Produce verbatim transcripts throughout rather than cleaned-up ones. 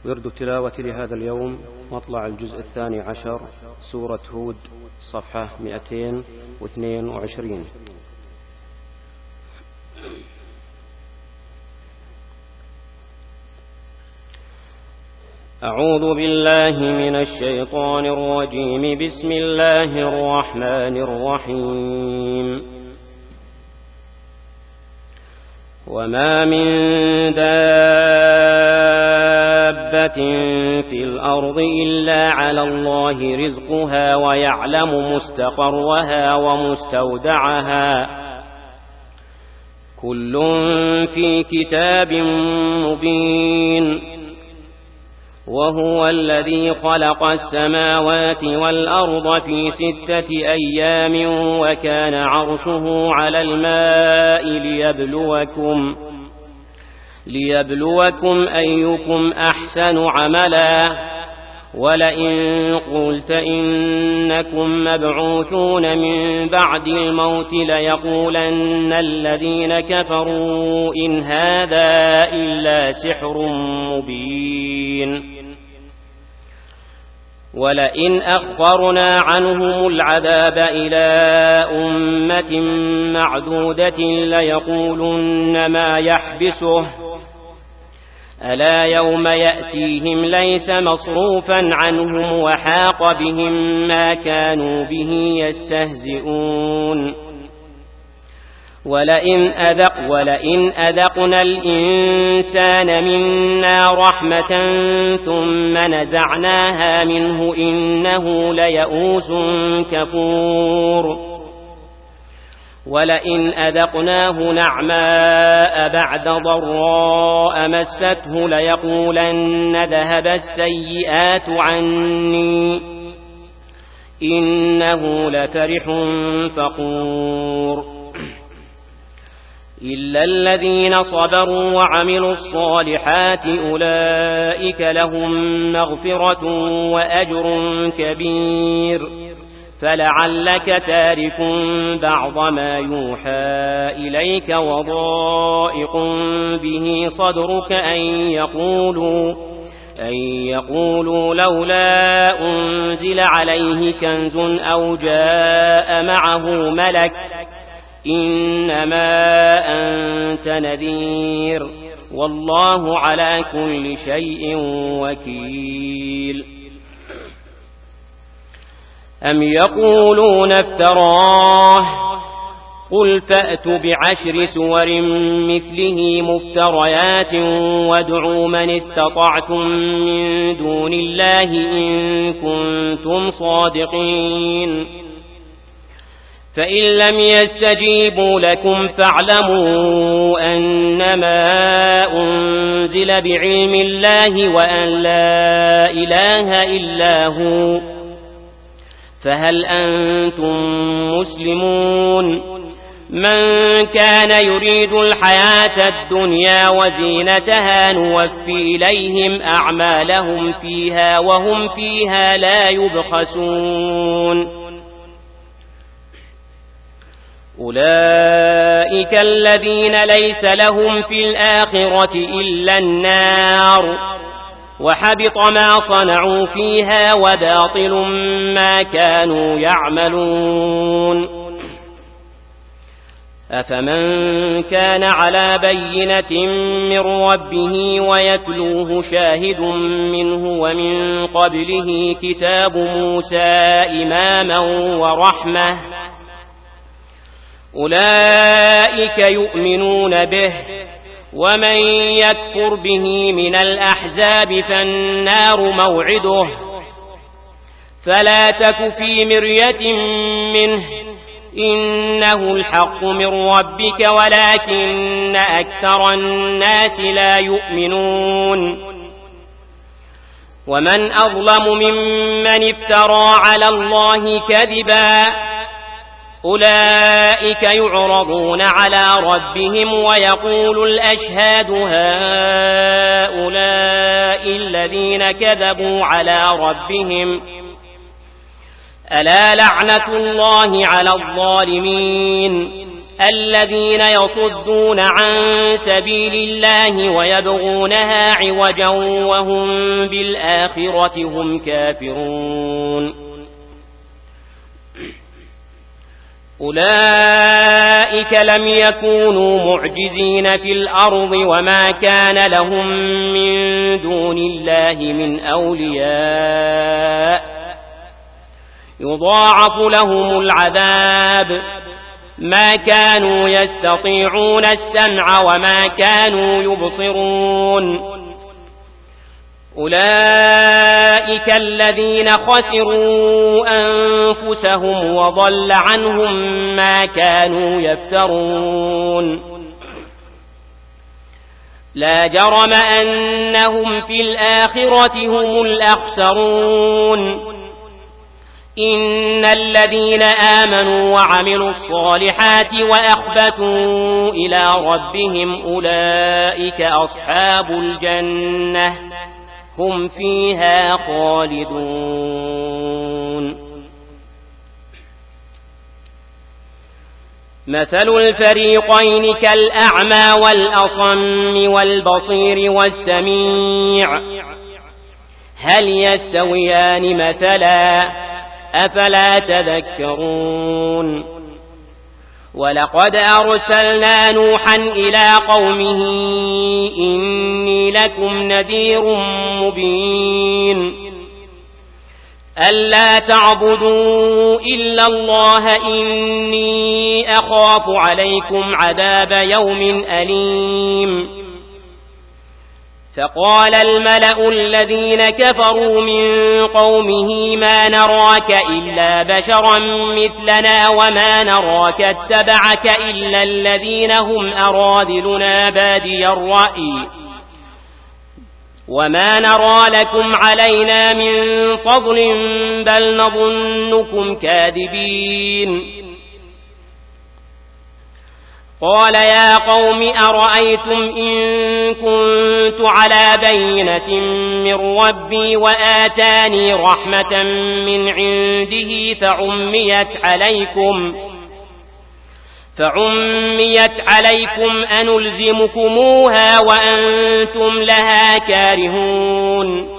ورد التلاوة لهذا اليوم مطلع الجزء الثاني عشر سورة هود صفحة مئتين واثنين وعشرين. أعوذ بالله من الشيطان الرجيم. بسم الله الرحمن الرحيم. وما من دابة في الأرض إلا على الله رزقها ويعلم مستقرها ومستودعها كل في كتاب مبين. وهو الذي خلق السماوات والأرض في ستة أيام وكان عرشه على الماء ليبلوكم ليبلوكم أيكم أحسن عملا. ولئن قلت إنكم مبعوثون من بعد الموت ليقولن الذين كفروا إن هذا إلا سحر مبين. ولئن أخرنا عنهم العذاب إلى أمة معدودة ليقولن ما يحبسه ألا يوم يأتيهم ليس مصروفا عنهم وحاق بهم ما كانوا به يستهزئون. ولئن, أذق ولئن أذقنا الإنسان منا رحمة ثم نزعناها منه إنه ليئوس كفور. ولئن أذقناه نعماء بعد ضراء مسته ليقولن ذهب السيئات عني إنه لفرح فخور. إلا الذين صبروا وعملوا الصالحات أولئك لهم مغفرة وأجر كبير. فلعلك تارك بعض ما يوحى إليك وضائق به صدرك أن يقولوا, أن يقولوا لولا أنزل عليه كنز أو جاء معه ملك إنما أنت نذير والله على كل شيء وكيل. أم يقولون افتراه قل فأتوا بعشر سور مثله مفتريات وادعوا من استطعتم من دون الله إن كنتم صادقين. فإن لم يستجيبوا لكم فاعلموا أنما أنزل بعلم الله وأن لا إله إلا هو فهل أنتم مسلمون؟ من كان يريد الحياة الدنيا وزينتها نوفي إليهم أعمالهم فيها وهم فيها لا يبخسون. أولئك الذين ليس لهم في الآخرة إلا النار وحبط ما صنعوا فيها وباطل ما كانوا يعملون. أفمن كان على بينة من ربه ويتلوه شاهد منه ومن قبله كتاب موسى إماما ورحمة أولئك يؤمنون به. ومن يكفر به من الأحزاب فالنار موعده فلا تك في مرية منه إنه الحق من ربك ولكن أكثر الناس لا يؤمنون. ومن أظلم ممن افترى على الله كذبا أولئك يعرضون على ربهم ويقول الأشهاد هؤلاء الذين كذبوا على ربهم ألا لعنة الله على الظالمين الذين يصدون عن سبيل الله ويبغونها عوجا وهم بالآخرة هم كافرون أولئك لم يكونوا معجزين في الأرض وما كان لهم من دون الله من أولياء يضاعف لهم العذاب ما كانوا يستطيعون السمع وما كانوا يبصرون أولئك الذين خسروا أنفسهم وضل عنهم ما كانوا يفترون لا جرم أنهم في الآخرة هم الأخسرون إن الذين آمنوا وعملوا الصالحات وأخبتوا إلى ربهم أولئك أصحاب الجنة هم فيها خالدون مثل الفريقين كالأعمى والأصم والبصير والسميع هل يستويان مثلا أفلا تذكرون ولقد أرسلنا نوحا إلى قومه إني لكم نذير مبين ألا تعبدوا إلا الله إني أخاف عليكم عذاب يوم أليم فقال الملأ الذين كفروا من قومه ما نراك إلا بشرا مثلنا وما نراك اتبعك إلا الذين هم أراذلنا بادي الرأي وما نرى لكم علينا من فضل بل نظنكم كاذبين قال يا قوم أرأيتم إن كنت على بينة من ربي وآتاني رحمة من عنده فعميت عليكم فعميت عليكم أنلزمكموها وأنتم لها كارهون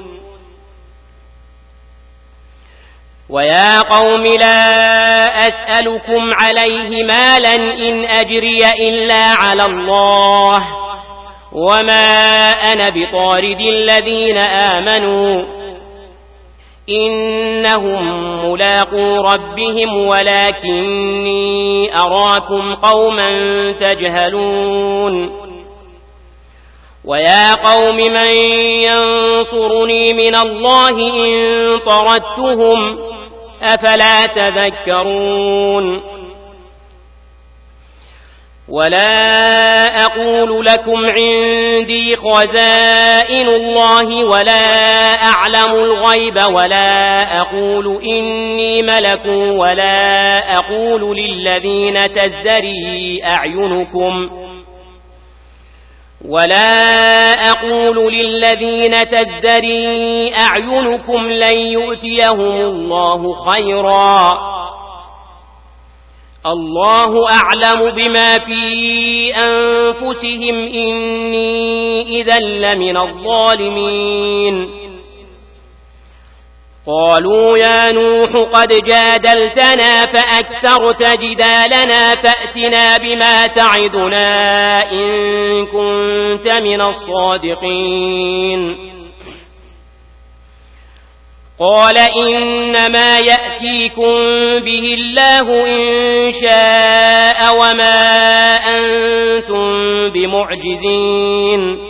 ويا قوم لا أسألكم عليه مالا إن أجري إلا على الله وما أنا بطارد الذين آمنوا إنهم ملاقو ربهم ولكني أراكم قوما تجهلون ويا قوم من ينصرني من الله إن طردتهم أفلا تذكرون ولا أقول لكم عندي خزائن الله ولا أعلم الغيب ولا أقول إني ملك ولا أقول للذين تزدري أعينكم ولا أقول للذين تزدري أعينكم لن يؤتيهم الله خيرا الله أعلم بما في أنفسهم إني إذا لمن الظالمين قالوا يا نوح قد جادلتنا فأكثرت جدالنا فأتنا بما تعدنا إن كنت من الصادقين قال إنما يأتيكم به الله إن شاء وما أنتم بمعجزين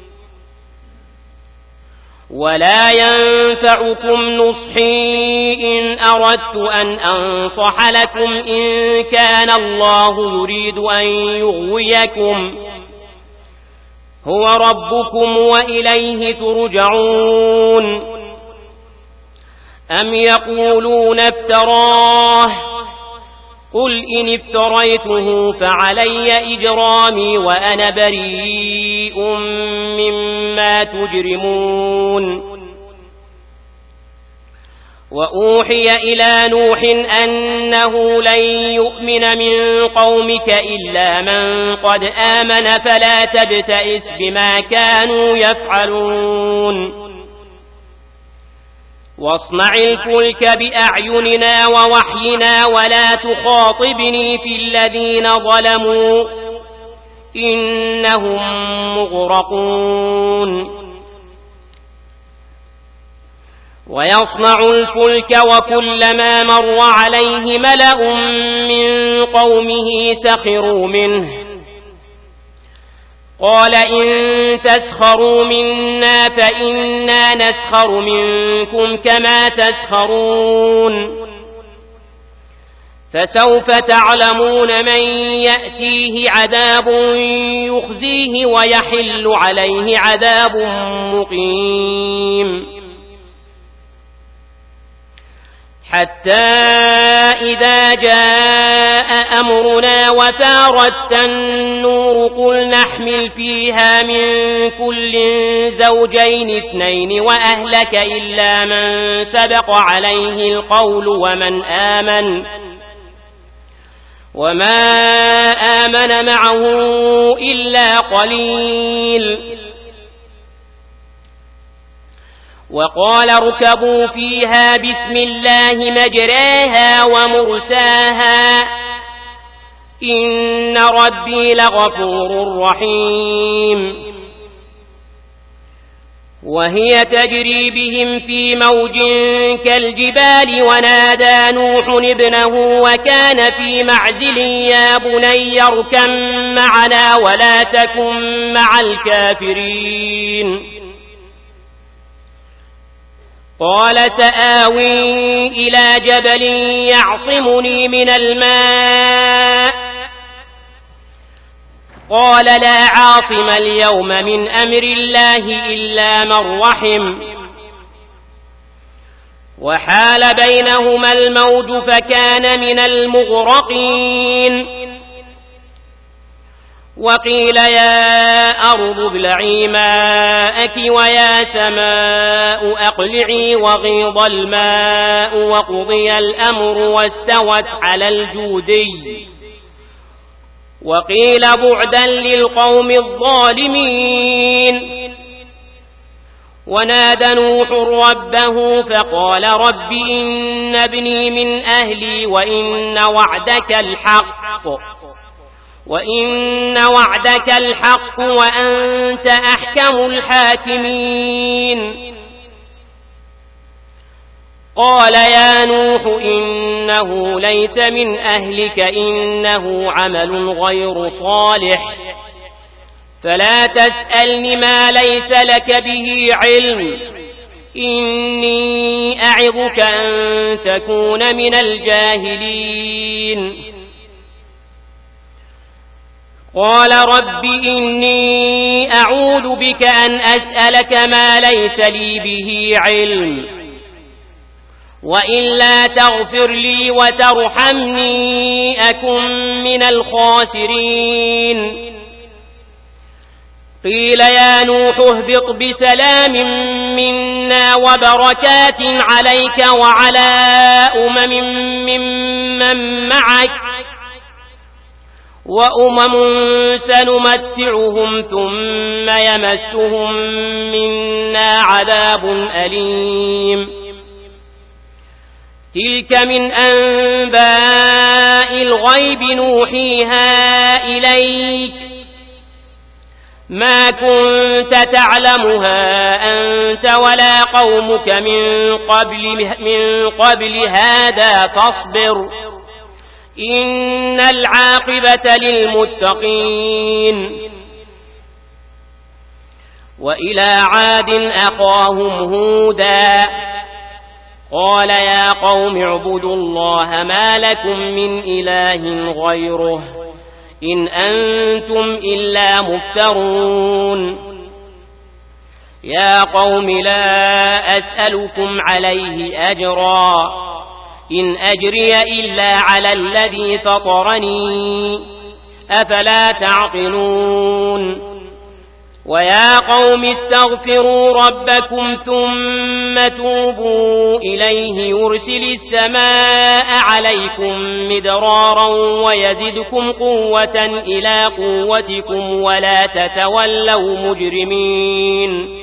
ولا ينفعكم نصحي إن أردت أن أنصح لكم إن كان الله يريد أن يغويكم هو ربكم وإليه ترجعون أم يقولون افتراه قل إن افتريته فعلي إجرامي وأنا بريء مما تجرمون وأوحي إلى نوح أنه لن يؤمن من قومك إلا من قد آمن فلا تبتئس بما كانوا يفعلون واصنع الفلك بأعيننا ووحينا ولا تخاطبني في الذين ظلموا إنهم مغرقون ويصنع الفلك وكلما مر عليه ملأ من قومه سخروا منه قال إن تسخروا منا فإنا نسخر منكم كما تسخرون فسوف تعلمون من يأتيه عذاب يخزيه ويحل عليه عذاب مقيم حتى إذا جاء أمرنا وفارت النور قل نحمل فيها من كل زوجين اثنين وأهلك إلا من سبق عليه القول ومن آمن وما آمن معه إلا قليل وقال اركبوا فيها بسم الله مجراها ومرساها إن ربي لغفور رحيم وهي تجري بهم في موج كالجبال ونادى نوح ابنه وكان في معزل يا بني اركب معنا ولا تكن مع الكافرين قال سآوي إلى جبل يعصمني من الماء قال لا عاصم اليوم من أمر الله إلا من رحم وحال بينهما الموج فكان من المغرقين وقيل يا أرض ابلعي ماءك ويا سماء أقلعي وغيض الماء وقضي الأمر واستوت على الجودي وقيل بعدا للقوم الظالمين ونادى نوح ربه فقال رب إن ابني من أهلي وإن وعدك الحق وإن وعدك الحق وأنت أحكم الحاكمين قال يا نوح إنه ليس من أهلك إنه عمل غير صالح فلا تسألني ما ليس لك به علم إني أعظك أن تكون من الجاهلين قال رب إني أعوذ بك أن أسألك ما ليس لي به علم وإلا تغفر لي وترحمني أكن من الخاسرين قيل يا نوح اهبط بسلام منا وبركات عليك وعلى أمم ممن معك وأمم سنمتعهم ثم يمسهم منا عذاب أليم تلك من أنباء الغيب نوحيها إليك ما كنت تعلمها أنت ولا قومك من قبل, من قبل هذا فاصبر إن العاقبة للمتقين وإلى عاد أخاهم هودا قال يا قوم اعبدوا الله ما لكم من إله غيره إن أنتم إلا مفترون يا قوم لا أسألكم عليه أجرا إن أجري إلا على الذي فطرني أفلا تعقلون ويا قوم استغفروا ربكم ثم توبوا إليه يرسل السماء عليكم مدرارا ويزدكم قوة إلى قوتكم ولا تتولوا مجرمين.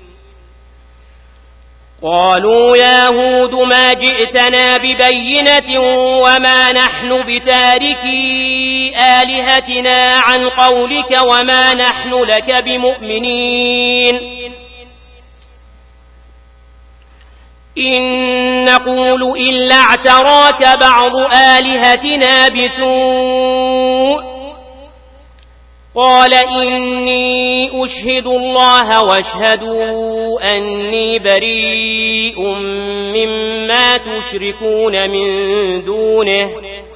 قالوا يا هود ما جئتنا ببينة وما نحن بتاركي آلهتنا عن قولك وما نحن لك بمؤمنين إن نقول إلا اعتراك بعض آلهتنا بسوء قال إني أشهد الله واشهدوا أني بريء مما تشركون من دونه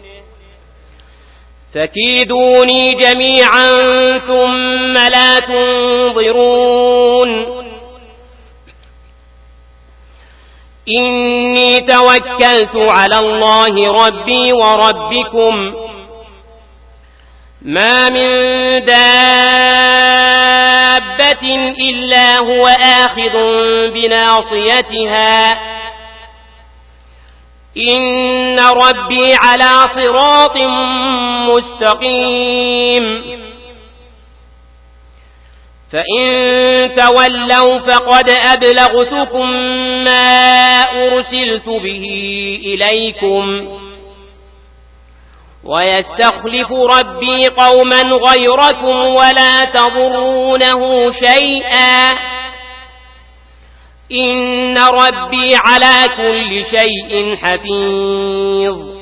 فكيدوني جميعا ثم لا تنظرون. إني توكلت على الله ربي وربكم ما من دابة إلا هو آخذ بناصيتها إن ربي على صراط مستقيم. فإن تولوا فقد أبلغتكم ما أرسلت به إليكم ويستخلف ربي قوما غيركم ولا تضرونه شيئا إن ربي على كل شيء حفيظ.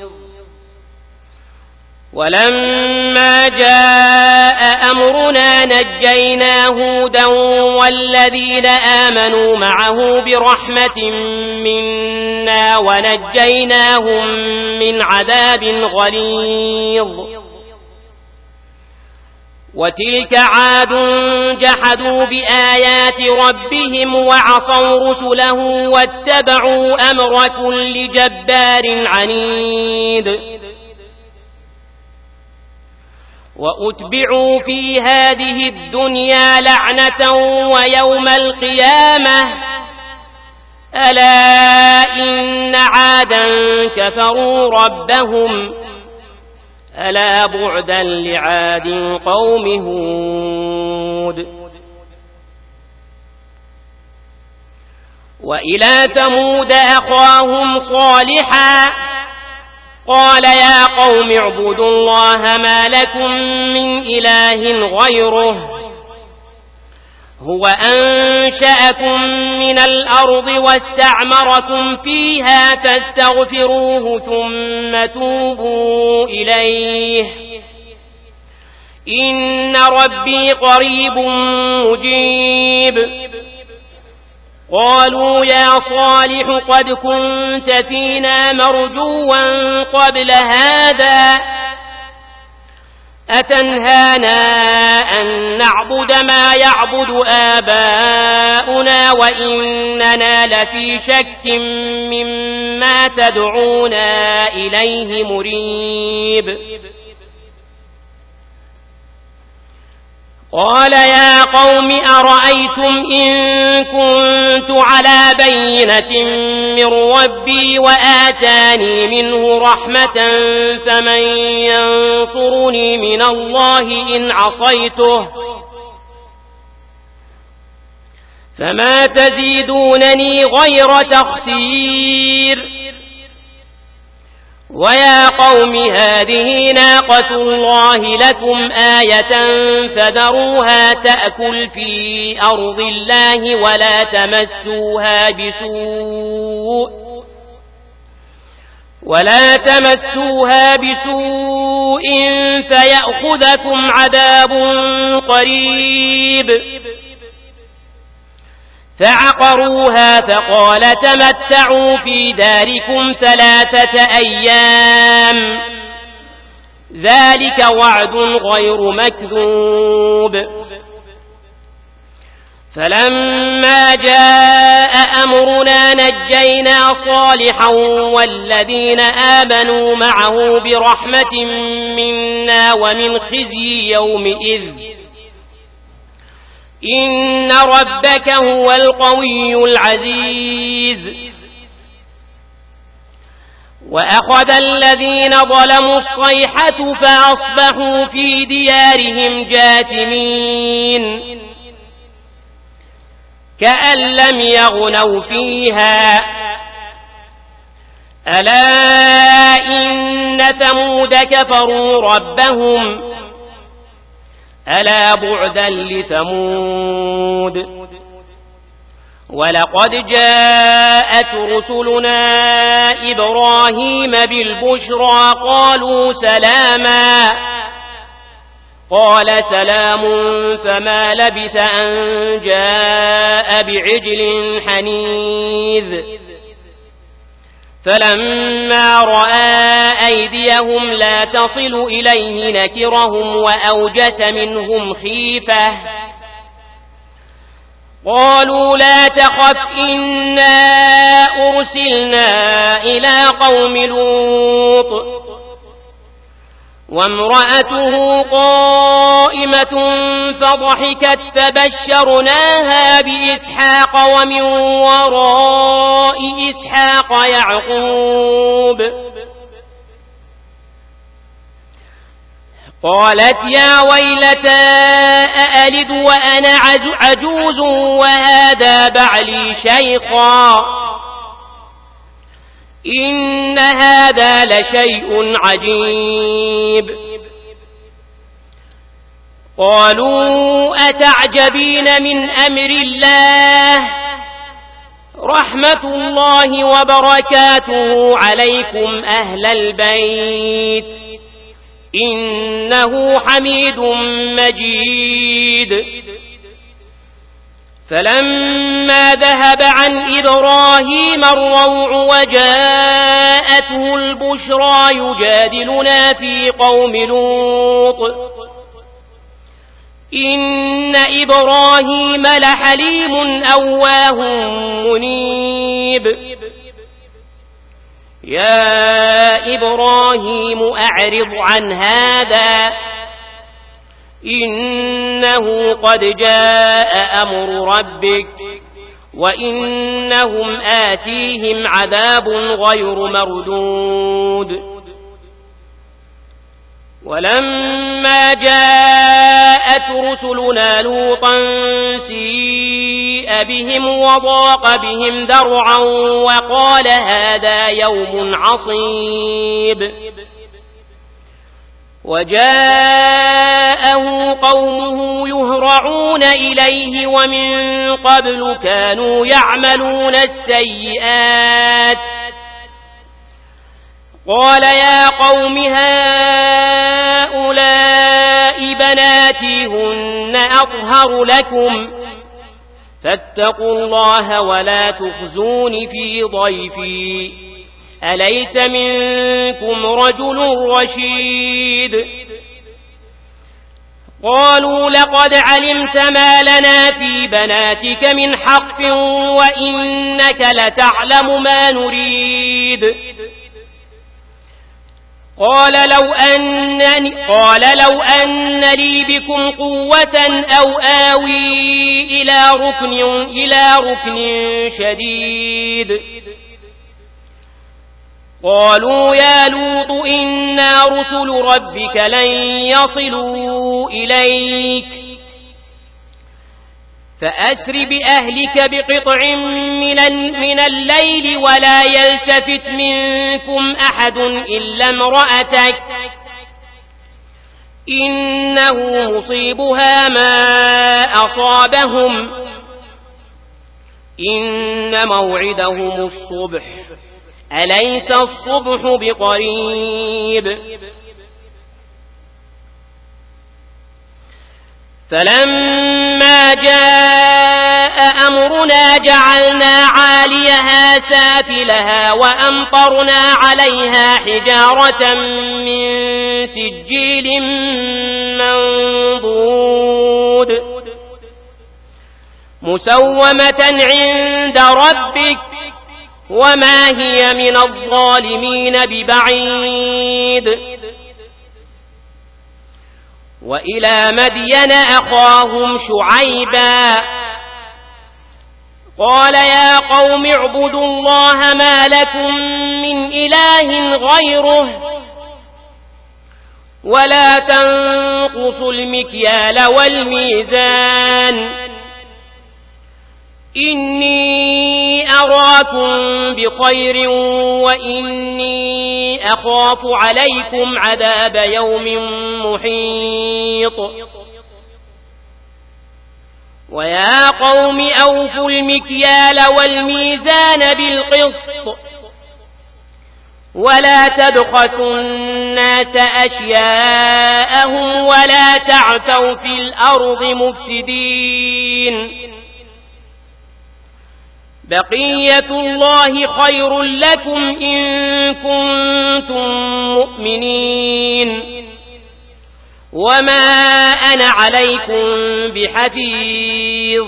ولما جاء أمرنا نجينا هودا والذين آمنوا معه برحمة منا ونجيناهم من عذاب غليظ. وتلك عاد جحدوا بآيات ربهم وعصوا رسله واتبعوا أمر كل جبار عنيد. وأتبعوا في هذه الدنيا لعنة ويوم القيامة ألا إن عادا كفروا ربهم ألا بعدا لعاد قوم هود. وإلى ثمود أخاهم صالحا قال يا قوم اعبدوا الله ما لكم من إله غيره هو أنشأكم من الأرض واستعمركم فيها فاستغفروه ثم توبوا إليه إن ربي قريب مجيب. قالوا يا صالح قد كنت فينا مرجوا قبل هذا أتنهانا أن نعبد ما يعبد آباؤنا وإننا لفي شك مما تدعونا إليه مريب. قال يا قوم أرأيتم إن كنت على بينة من ربي وآتاني منه رحمة فمن ينصرني من الله إن عصيته فما تزيدونني غير تخسير. ويا قوم هذه ناقة الله لكم آية فذروها تأكل في أرض الله ولا تمسوها بسوء ولا تمسوها بسوء فيأخذكم عذاب قريب. فعقروها فقال تمتعوا في داركم ثلاثة أيام ذلك وعد غير مكذوب. فلما جاء أمرنا نجينا صالحا والذين آمنوا معه برحمة منا ومن خزي يومئذ إن ربك هو القوي العزيز. وأخذ الذين ظلموا الصيحة فأصبحوا في ديارهم جاثمين كأن لم يغنوا فيها ألا إن ثمود كفروا ربهم ألا بعدا لثمود. ولقد جاءت رسلنا إبراهيم بالبشرى قالوا سلاما قال سلام فما لبث أن جاء بعجل حنيذ. فلما رأى أيديهم لا تصل إليه نكرهم وأوجس منهم خيفة قالوا لا تخف إنا أرسلنا إلى قوم لوط وامرأته قائمة فضحكت فبشرناها بإسحاق ومن وراء إسحاق يعقوب. قالت يا ويلتى أألد وأنا عجوز وهذا بعلي شيخا إن هذا لشيء عجيب. قالوا أتعجبين من أمر الله رحمة الله وبركاته عليكم أهل البيت إنه حميد مجيد. فلما ذهب عن إبراهيم الروع وجاءته البشرى يجادلنا في قوم لوط إن إبراهيم لحليم أواه منيب. يا إبراهيم أعرض عن هذا إنه قد جاء أمر ربك وإنهم آتيهم عذاب غير مردود. ولما جاءت رسلنا لوطا سيء بهم وضاق بهم ذرعا وقال هذا يوم عصيب. وجاءه قومه يهرعون إليه ومن قبل كانوا يعملون السيئات قال يا قوم هؤلاء بناتي هن أطهر لكم فاتقوا الله ولا تخزون في ضيفي أليس منكم رجل رشيد. قالوا لقد علمت ما لنا في بناتك من حق وإنك لتعلم ما نريد. قال لو أنني قال لو أن لي بكم قوة أو آوي إلى ركن إلى ركن شديد. قالوا يا لوط إنا رسل ربك لن يصلوا إليك فأسر بأهلك بقطع من الليل ولا يلتفت منكم أحد إلا امرأتك إنه مصيبها ما أصابهم إن موعدهم الصبح أليس الصبح بقريب. فلما جاء أمرنا جعلنا عاليها سافلها وأمطرنا عليها حجارة من سجيل منضود مسومة عند ربك وما هي من الظالمين ببعيد. وإلى مدين أخاهم شعيبا قال يا قوم اعبدوا الله ما لكم من إله غيره ولا تنقصوا المكيال والميزان إني أراكم بخير وإني أخاف عليكم عذاب يوم محيط ويا قوم أوفوا المكيال والميزان بالقسط ولا تبخسوا الناس أشياءهم ولا تعثوا في الأرض مفسدين بقية الله خير لكم إن كنتم مؤمنين وما أنا عليكم بحفيظ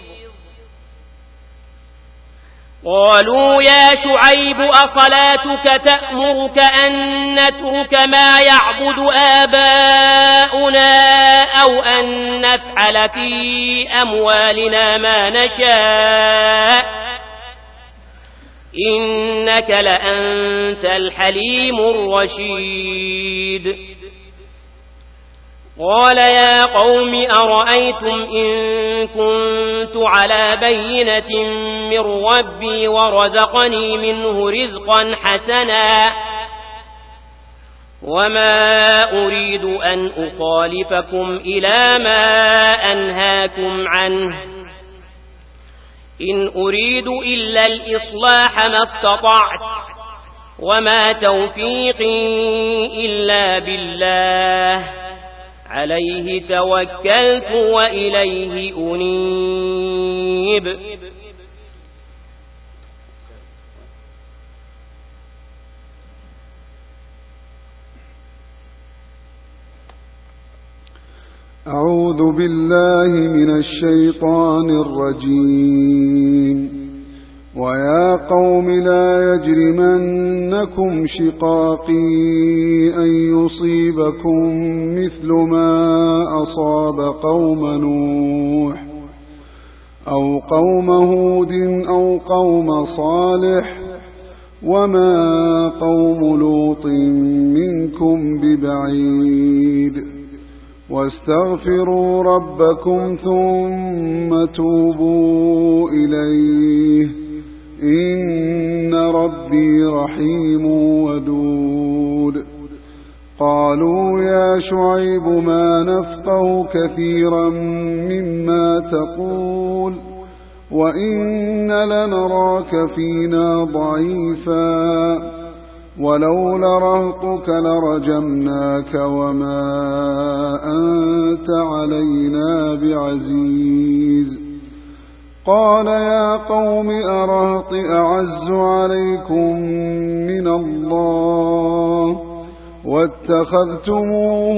قالوا يا شعيب أصلاتك تأمرك أن نترك ما يعبد آباؤنا أو أن نفعل في أموالنا ما نشاء إنك لأنت الحليم الرشيد قال يا قوم أرأيتم إن كنت على بينة من ربي ورزقني منه رزقا حسنا وما أريد أن أخالفكم إلى ما أنهاكم عنه إن أريد إلا الإصلاح ما استطعت وما توفيقي إلا بالله عليه توكلت وإليه أنيب أعوذ بالله من الشيطان الرجيم ويا قوم لا يجرمنكم شقاقي أن يصيبكم مثل ما أصاب قوم نوح أو قوم هود أو قوم صالح وما قوم لوط منكم ببعيد واستغفروا ربكم ثم توبوا إليه إن ربي رحيم ودود قالوا يا شعيب ما نفقه كثيرا مما تقول وإن لنراك فينا ضعيفا ولولا رهطك لرجمناك وما أنت علينا بعزيز قال يا قوم أرهط أعز عليكم من الله واتخذتموه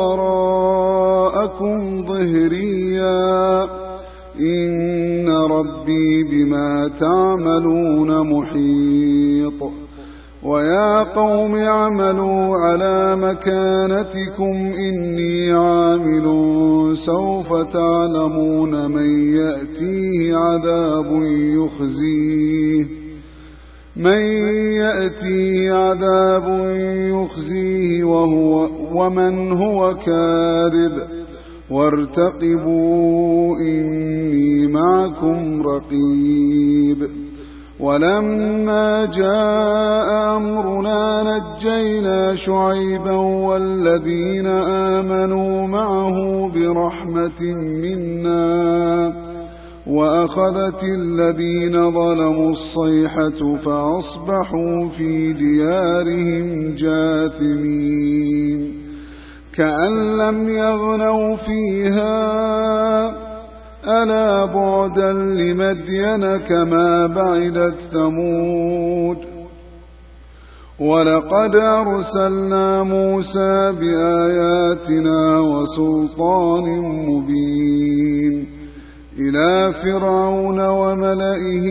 وراءكم ظهريا إن ربي بما تعملون محيط ويا قوم اعملوا على مكانتكم إني عامل سوف تعلمون من يأتيه عذاب يخزيه من يأتيه عذاب يخزيه وهو ومن هو كاذب وارتقبوا إني معكم رقيب ولما جاء أمرنا نجينا شعيبا والذين آمنوا معه برحمة منا وأخذت الذين ظلموا الصيحة فأصبحوا في ديارهم جاثمين كأن لم يغنوا فيها ألا بعدا لمدين كما بعدت ثمود ولقد أرسلنا موسى بآياتنا وسلطان مبين إلى فرعون وملئه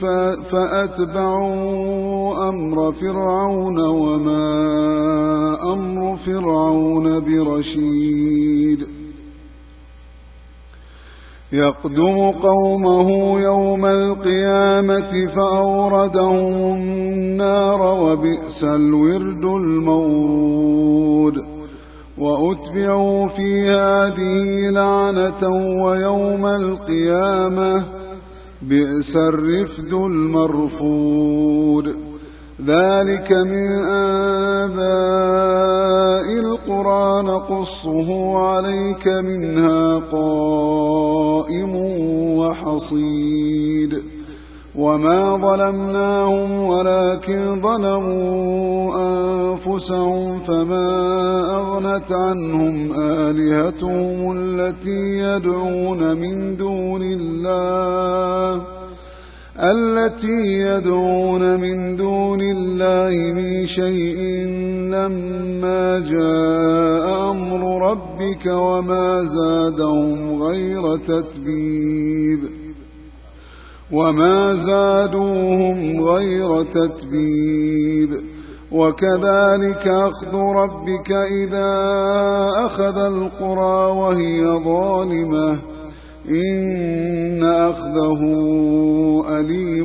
فأتبعوا أمر فرعون وما أمر فرعون برشيد يقدم قومه يوم القيامة فأوردهم النار وبئس الورد المورود وأتبعوا في هذه لعنة ويوم القيامة بئس الرفد المرفود ذلك من أنباء القرى نقصه عليك منها قائم وحصيد وما ظلمناهم ولكن ظلموا أنفسهم فما أغنت عنهم آلهتهم التي يدعون من دون الله التي يدعون من دون الله من شيء لما جاء أمر ربك وما زادهم غير تتبيب وما زادوهم غير تتبيب وكذلك أخذ ربك إذا أخذ القرى وهي ظالمة إن أخذه أليم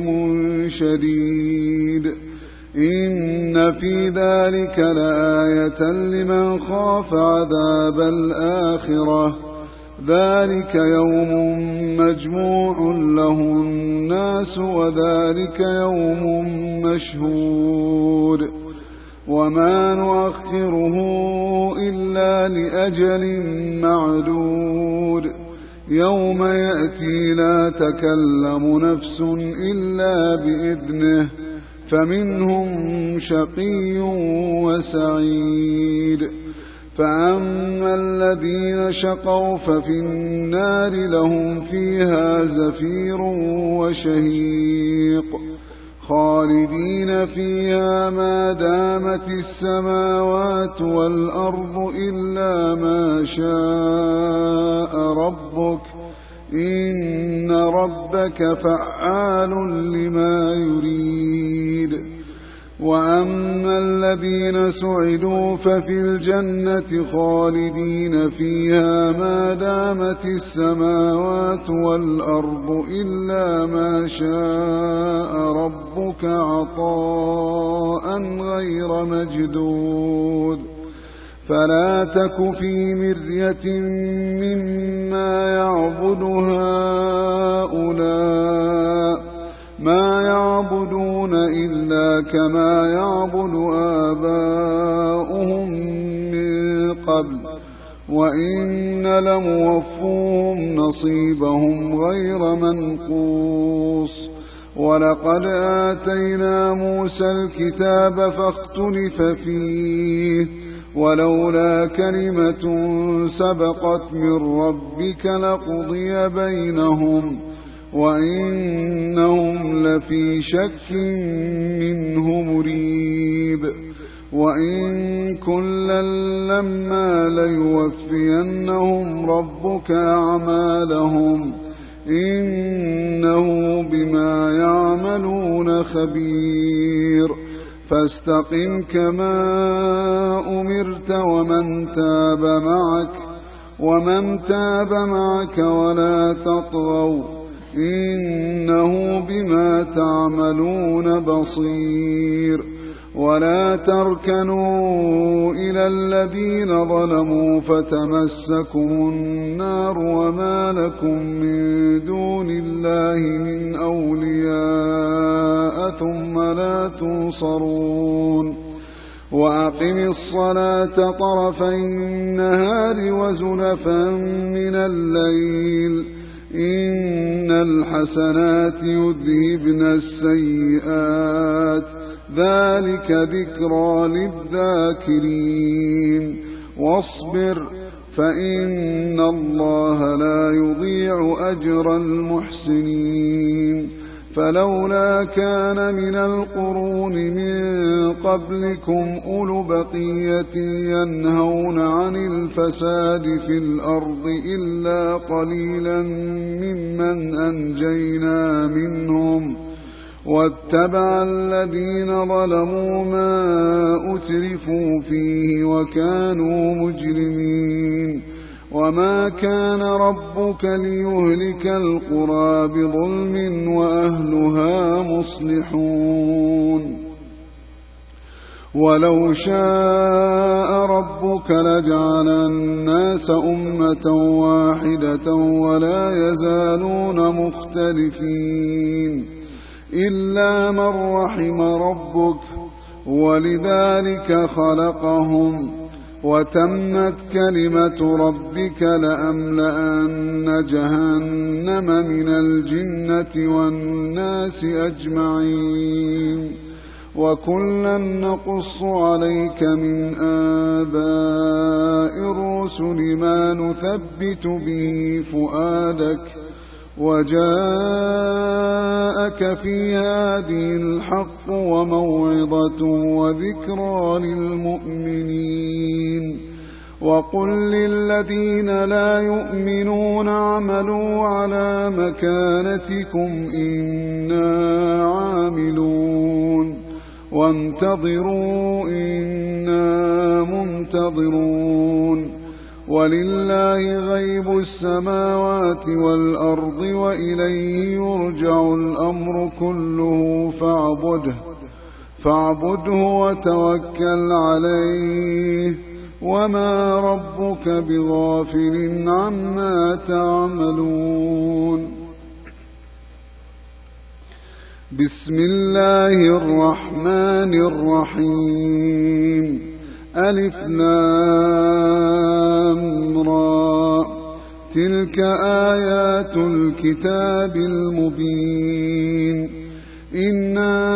شديد إن في ذلك لآية لمن خاف عذاب الآخرة ذلك يوم مجموع له الناس وذلك يوم مشهود وما نؤخره إلا لأجل معدود يوم يأتي لا تكلم نفس إلا بإذنه فمنهم شقي وسعيد فأما الذين شقوا ففي النار لهم فيها زفير وشهيق خالدين فيها ما دامت السماوات والأرض إلا ما شاء ربك إن ربك فعال لما يريد وأما الذين سعدوا ففي الجنة خالدين فيها ما دامت السماوات والأرض إلا ما شاء ربك عطاء غير مجدود فلا تك في مرية مما يعبد هؤلاء ما يعبدون إلا كما يعبد آباؤهم من قبل وإن لموفوهم نصيبهم غير منقوص ولقد آتينا موسى الكتاب فاختلف فيه ولولا كلمة سبقت من ربك لقضي بينهم وإنهم لفي شك منه مريب وإن كلا لما ليوفينهم ربك أعمالهم إنه بما يعملون خبير فاستقم كما أمرت ومن تاب معك ومن تاب معك ولا تطغوا إنه بما تعملون بصير ولا تركنوا إلى الذين ظلموا فتمسكم النار وما لكم من دون الله من أولياء ثم لا تنصرون وأقم الصلاة طرفي النهار وزلفا من الليل إن الحسنات يذهبن السيئات ذلك ذكرى للذاكرين واصبر فإن الله لا يضيع أجر المحسنين فلولا كان من القرون من قبلكم أولو بقية ينهون عن الفساد في الأرض إلا قليلا ممن أنجينا منهم واتبع الذين ظلموا ما أترفوا فيه وكانوا مجرمين وما كان ربك ليهلك القرى بظلم وأهلها مصلحون ولو شاء ربك لجعل الناس أمة واحدة ولا يزالون مختلفين إلا من رحم ربك ولذلك خلقهم وتمت كلمة ربك لأملأن جهنم من الجنة والناس أجمعين وكلا نقص عليك من آباء الرسل ما نثبت به فؤادك وجاءك في هذه الحق وموعظة وذكرى للمؤمنين وقل للذين لا يؤمنون اعملوا على مكانتكم إنا عاملون وانتظروا إنا منتظرون ولله غيب السماوات والأرض وإليه يرجع الأمر كله فاعبده فاعبده وتوكل عليه وما ربك بغافل عما تعملون بسم الله الرحمن الرحيم ألف لام را تلك آيات الكتاب المبين إنا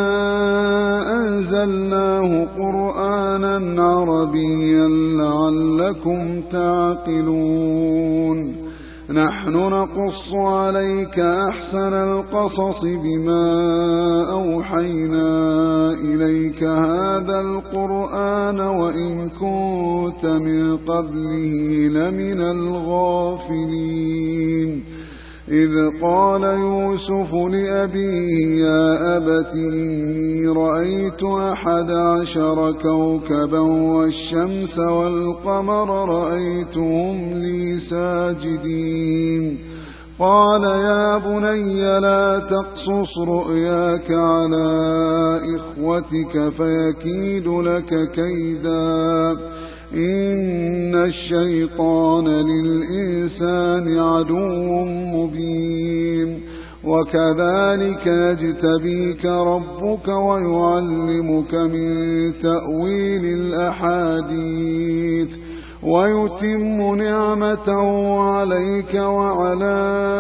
أنزلناه قرآنا عربيا لعلكم تعقلون نحن نقص عليك أحسن القصص بما أوحينا إليك هذا القرآن وإن كنت من قبله لمن الغافلين إذ قال يوسف لأبيه يا أبت إني رأيت أحد عشر كوكبا والشمس والقمر رأيتهم لي ساجدين قال يا بني لا تقصص رؤياك على إخوتك فيكيد لك كيدا إن الشيطان للإنسان عدو مبين وكذلك يجتبيك ربك ويعلمك من تأويل الأحاديث ويتم نعمته عليك وعلى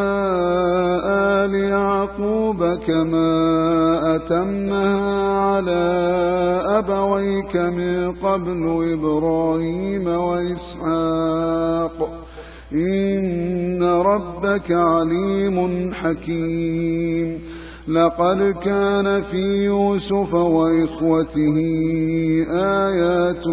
آل يعقوب كما أتمها على أبويك من قبل إبراهيم وإسحاق إن ربك عليم حكيم لقد كان في يوسف وإخوته آيات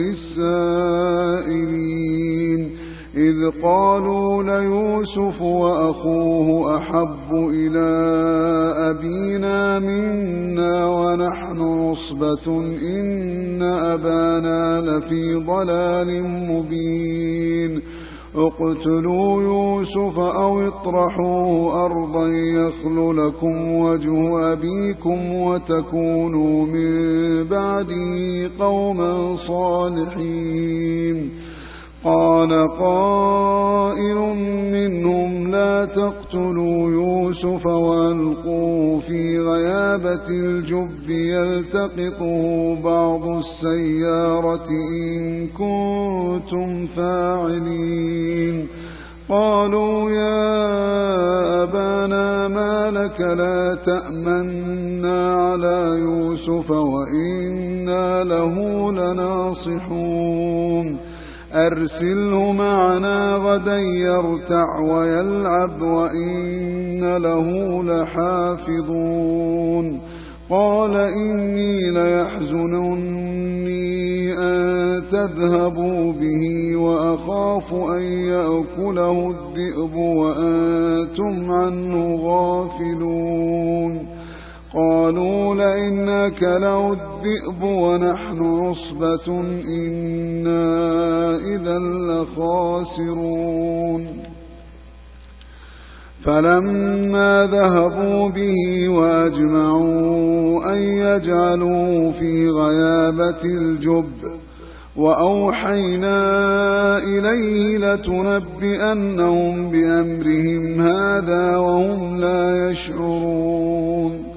للسائلين إذ قالوا ليوسف وأخوه أحب إلى أبينا منا ونحن عصبة إن أبانا لفي ضلال مبين اقتلوا يوسف أو اطرحوه أرضا يخل لكم وجه أبيكم وتكونوا من بعده قوما صالحين قال قائل منهم لا تقتلوا يوسف وألقوه في غيابة الجب يلتقطه بعض السيارة إن كنتم فاعلين قالوا يا أبانا ما لك لا تأمنا على يوسف وإنا له لناصحون أرسله معنا غدا يرتع ويلعب وإن له لحافظون قال إني ليحزنني أن تذهبوا به وأخاف أن يأكله الذئب وأنتم عنه غافلون قالوا لئن أكله الذئب ونحن عصبة إنا إذا لخاسرون فلما ذهبوا به وأجمعوا أن يجعلوه في غيابة الجب وأوحينا إليه لتنبئنهم بأمرهم هذا وهم لا يشعرون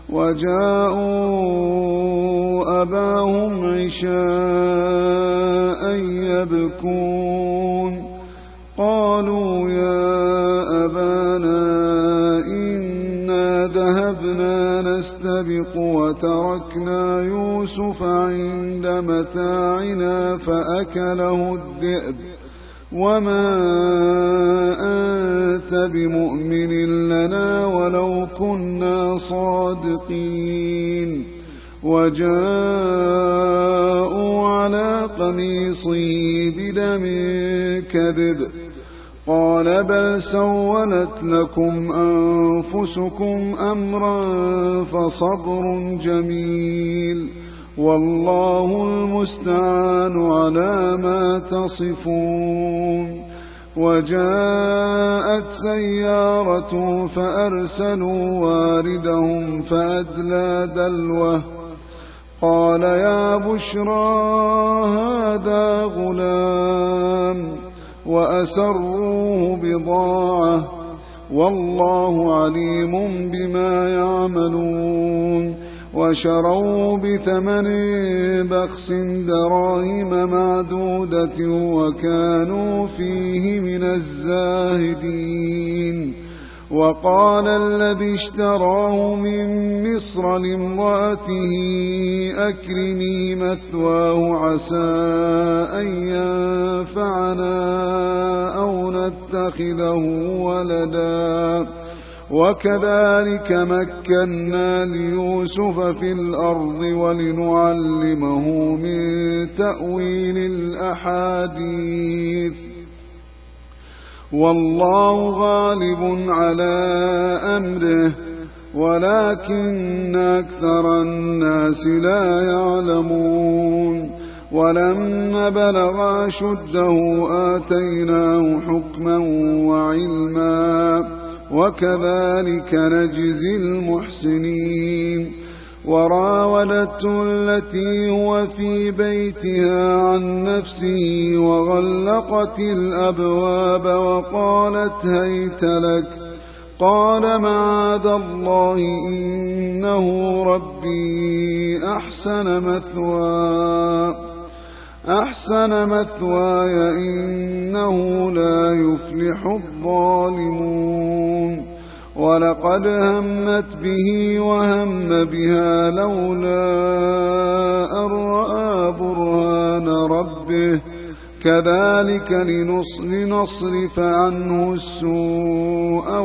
وجاءوا أباهم عشاء يبكون قالوا يا أبانا إنا ذهبنا نستبق وتركنا يوسف عند متاعنا فأكله الذئب وما أنت بمؤمن لنا ولو كنا صادقين وجاءوا على قميصه بدم كذب قال بل سولت لكم أنفسكم أمرا فصبر جميل والله المستعان على ما تصفون وجاءت سيارة فأرسلوا واردهم فأدلى دلوه قال يا بشرى هذا غلام وأسروه بضاعة والله عليم بما يعملون وشروا بثمن بخس دراهم معدودة وكانوا فيه من الزاهدين وقال الذي اشتراه من مصر لامرأته أكرمي مثواه عسى أن ينفعنا أو نتخذه ولدا وكذلك مكنا ليوسف في الأرض ولنعلمه من تأويل الأحاديث والله غالب على أمره ولكن أكثر الناس لا يعلمون ولما بلغ أشده آتيناه حكما وعلما وكذلك نجزي المحسنين وراودته التي هو في بيتها عن نفسه وغلقت الأبواب وقالت هيت لك قال معاذ الله إنه ربي أحسن مثواي أحسن مثواي إنه لا يفلح الظالمون ولقد همت به وهم بها لولا أن رأى برهان ربه كذلك لنصرف عنه السوء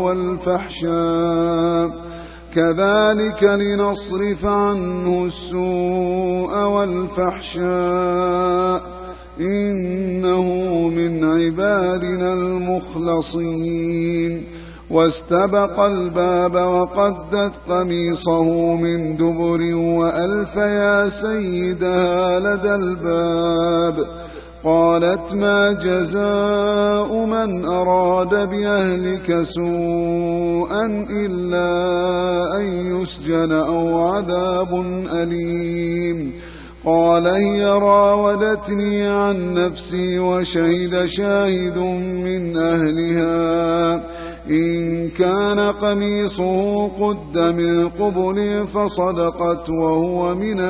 والفحشاء كذلك لنصرف عنه السوء والفحشاء إنه من عبادنا المخلصين واستبق الباب وقدت قميصه من دبر وألف يا سيدها لدى الباب قالت ما جزاء من أراد بأهلك سوءا إلا أن يسجن أو عذاب أليم قال هي راودتني عن نفسي وشهد شاهد من أهلها إن كان قميصه قد من قبل فصدقت وهو من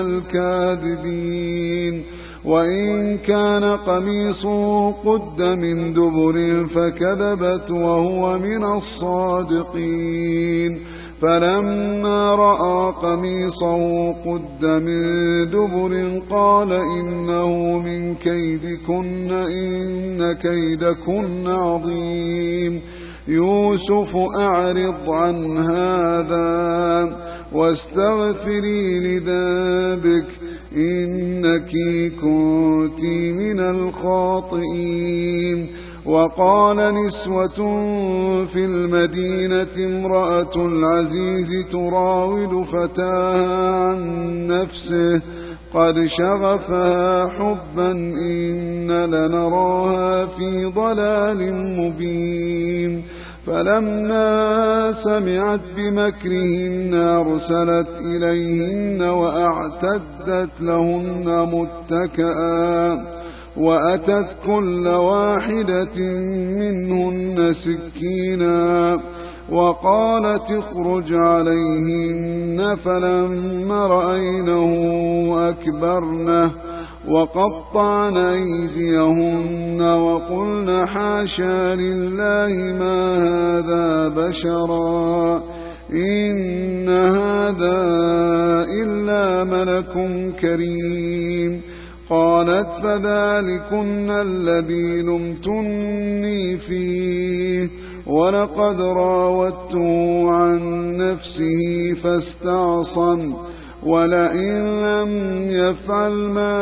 الكاذبين وإن كان قميصه قد من دبر فكذبت وهو من الصادقين فلما رأى قميصه قد من دبر قال إنه من كيدكن إن كيدكن عظيم يوسف أعرض عن هذا واستغفري لذنبك إنك كنت من الخاطئين. وقال نسوة في المدينة امرأة العزيز تراود فتاها عن نفسه قد شغفها حبا إن لنراها في ضلال مبين. فلما سمعت بمكرهن أرسلت إليهن وأعتدت لهن متكئا وأتت كل واحدة منهن سكينا وقالت اخرج عليهن. فلما رأينه أكبرنه وقطعن أيديهن وقلن حاشا لله ما هذا بشرا إن هذا إلا ملك كريم. قالت فذلكن الذي لمتني فيه ولقد راودته عن نفسه فاستعصم ولئن لم يفعل ما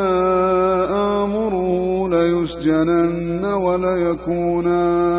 آمره ليسجنن وليكون,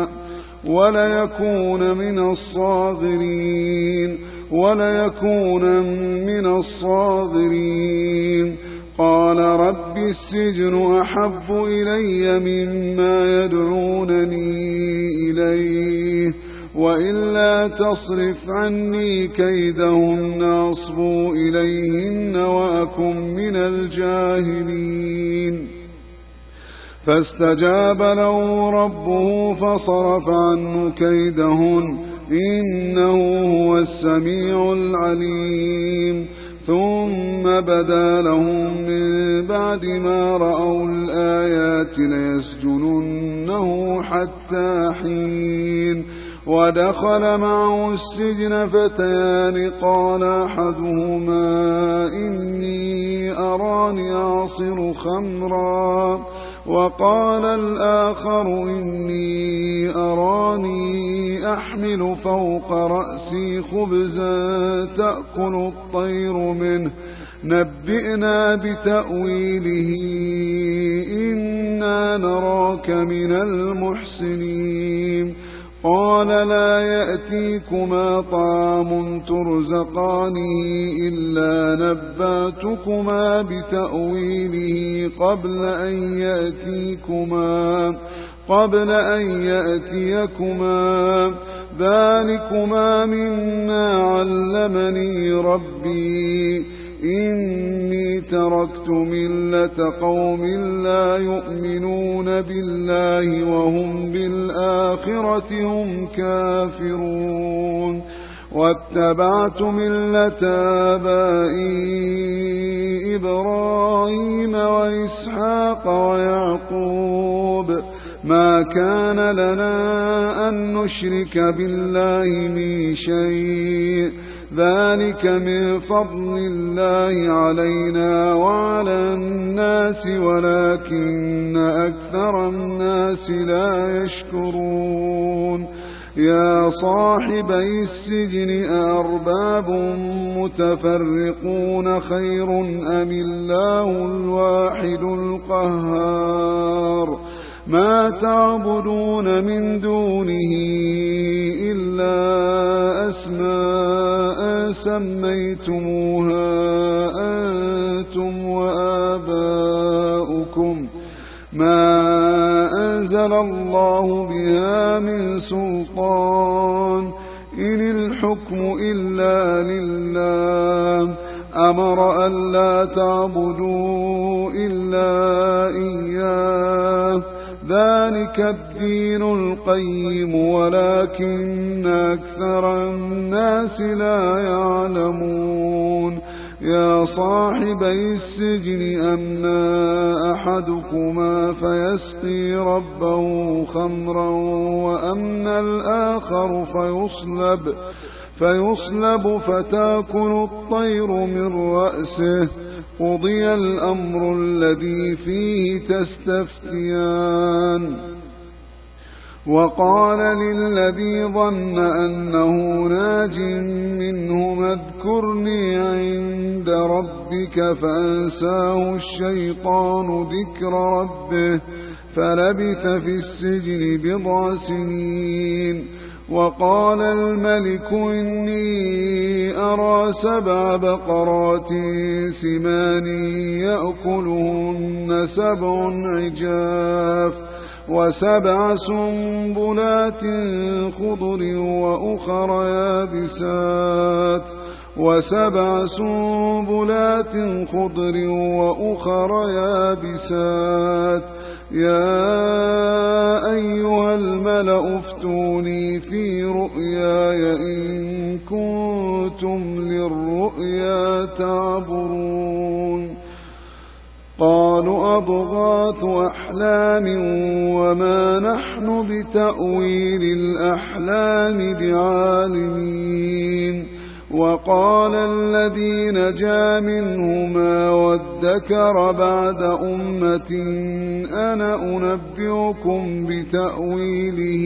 وليكون من الصاغرين وليكون من الصاغرين. قال رب السجن أحب إلي مما يدعونني إليه وإلا تصرف عني كيدهن أصب إليهن وأكن من الجاهلين. فاستجاب له ربه فصرف عنه كيدهن إنه هو السميع العليم. ثم بدا لهم من بعد ما رأوا الآيات ليسجننه حتى حين. ودخل معه السجن فتيان قال أحدهما إني أراني أعصر خمرا وقال الآخر إني أراني أحمل فوق رأسي خبزا تأكل الطير منه نبئنا بتأويله إنا نراك من المحسنين. قال لا يأتيكما طعام ترزقانه إلا نباتكما بتأويله قبل أن يأتيكما قبل أن يأتيكما ذلكما مما علمني ربي إني تركت ملة قوم لا يؤمنون بالله وهم بالآخرة هم كافرون. واتبعت ملة آبائي إبراهيم وإسحاق ويعقوب ما كان لنا أن نشرك بالله من شيء ذلك من فضل الله علينا وعلى الناس ولكن أكثر الناس لا يشكرون. يا صاحبي السجن أأرباب متفرقون خير أم الله الواحد القهار ما تعبدون من دونه إلا أسماء سميتموها أنتم وآباؤكم ما أنزل الله بها من سلطان إن الحكم إلا لله أمر ألا تعبدوا إلا إياه ذلك الدين القيم ولكن أكثر الناس لا يعلمون. يا صاحبي السجن أما أحدكما فيسقي ربه خمرا وأما الآخر فيصلب فيصلب فتاكل الطير من رأسه. قضي الأمر الذي فيه تستفتيان. وقال للذي ظن أنه ناج منهما اذكرني عند ربك فأنساه الشيطان ذكر ربه فلبث في السجن بضع سنين. وقال الملك إني أرى سبع بقرات سمان يأكلهن سبع عجاف وسبع سنبلات خضر وأخر يابسات وسبع سنبلات خضر وأخر يابسات. يا أيها الملأ افتوني في رؤياي إن كنتم للرؤيا تعبرون. قالوا أضغاث أحلام وما نحن بتأويل الأحلام بعالمين. وقال الذي نجا منهما وادكر بعد أمة أنا أنبئكم بتأويله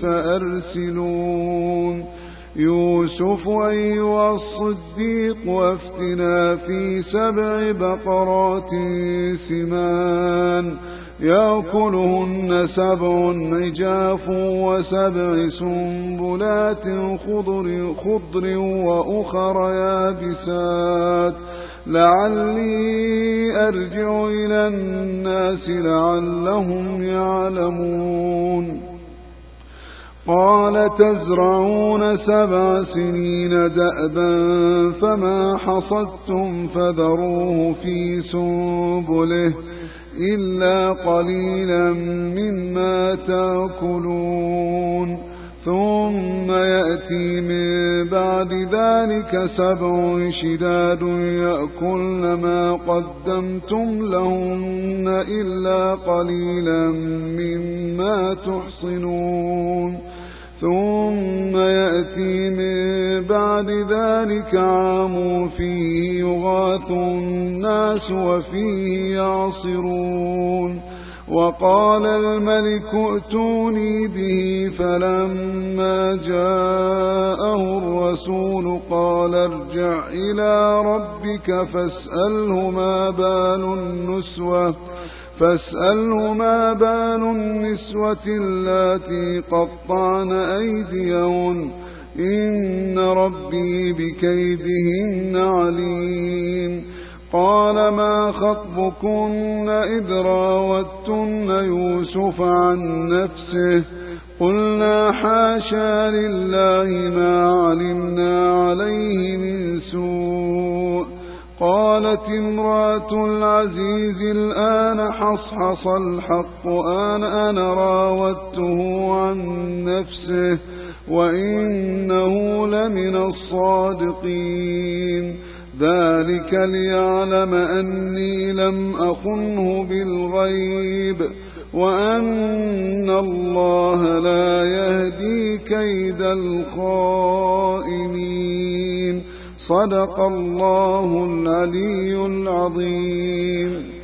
فأرسلون. يوسف أيها الصديق وافتنا في سبع بقرات سمان يأكلهن سبع عجاف وسبع سنبلات خضر, خضر وأخر يابسات لعلي أرجع إلى الناس لعلهم يعلمون. قال تزرعون سبع سنين دأبا فما حصدتم فذروه في سنبله إلا قليلا مما تأكلون. ثم يأتي من بعد ذلك سبع شداد يأكلن ما قدمتم لهن إلا قليلا مما تحصنون. ثم يأتي من بعد ذلك عام فيه يغاث الناس وفيه يعصرون. وقال الملك ائتوني به فلما جاءه الرسول قال ارجع إلى ربك فاسأله ما بال النسوة فاسأله ما بال النسوة اللاتي قطعن أيديهن إن ربي بكيدهن عليم. قال ما خطبكن إذ راوتن يوسف عن نفسه قلنا حاشا لله ما علمنا عليه من سوء. قالت امرأة العزيز الآن حصحص الحق أنا أنا راودته عن نفسه وإنه لمن الصادقين. ذلك ليعلم أني لم أخنه بالغيب وأن الله لا يهدي كيد الخائنين. صدق الله العلي العظيم.